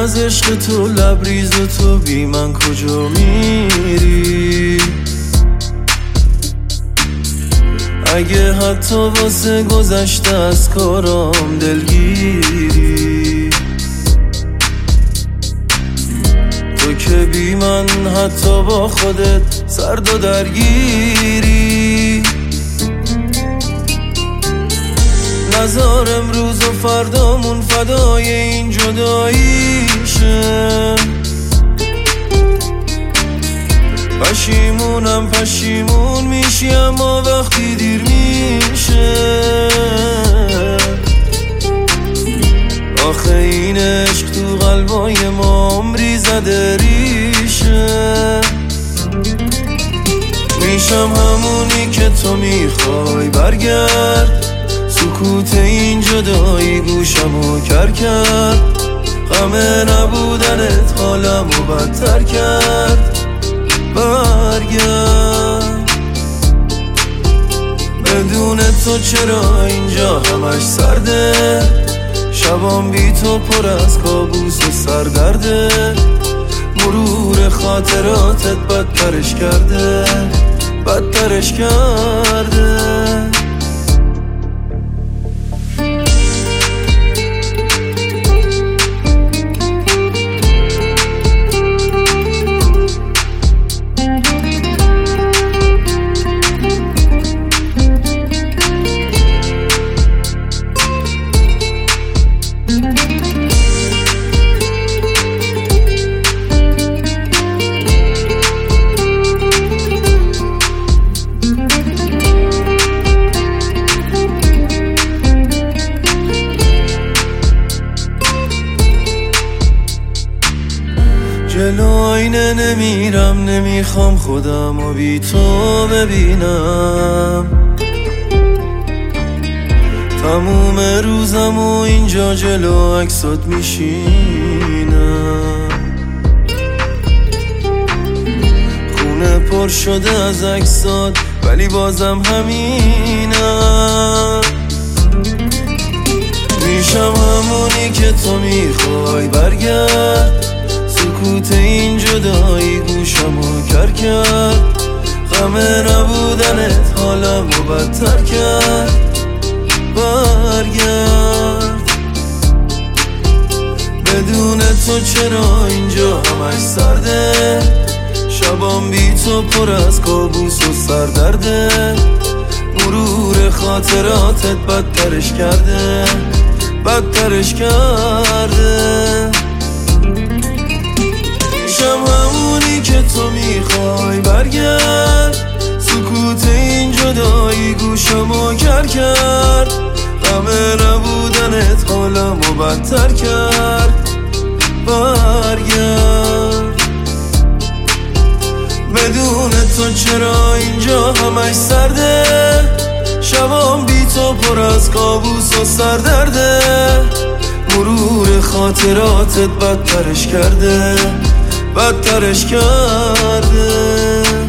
از عشق تو لبریز و تو بی من کجا میری؟ اگه حتی واسه گذشته از کارام دلگیری، تو که بی من حتی با خودت سرد و درگیری. نزار امروز و فردامون فدای این جداییشه. پشیمون میشی اما وقتی دیر میشه. آخه این عشق تو قلبای ما عمری زده ریشه. میشم همونی که تو میخوای برگرد، سکوت این جدایی گوشمو کر کرد. غم نبودنت حالمو بدتر کرد. برگرد، بدون تو چرا اینجا همش سرده؟ شبام بی تو پر از کابوس و سردرده. مرور خاطراتت بدترش کرده. جلو آینه نمیرم، نمیخوام خودم و بی تو ببینم. تموم روزم و اینجا جلو عکسات میشینم. خونه پر شده از عکسات ولی بازم همینم. میشم همونی که تو میخوای برگرد، سکوت این جدایی گوشمو کر کرد. غم نبودنت حالمو بدتر کرد. برگرد، بدون تو چرا اینجا همش سرده؟ شبام بی تو پر از کابوس و سردرده. مرور خاطراتت بدترش کرده. میشم همونی که تو میخوای برگرد، سکوت این جدایی گوشمو کر کرد. غم نبودنت حالمو بدتر کرد. برگرد، بدون تو چرا اینجا همش سرده؟ شبام بی تو پر از کابوس و سردرده. مرور خاطراتت بدترش کرده.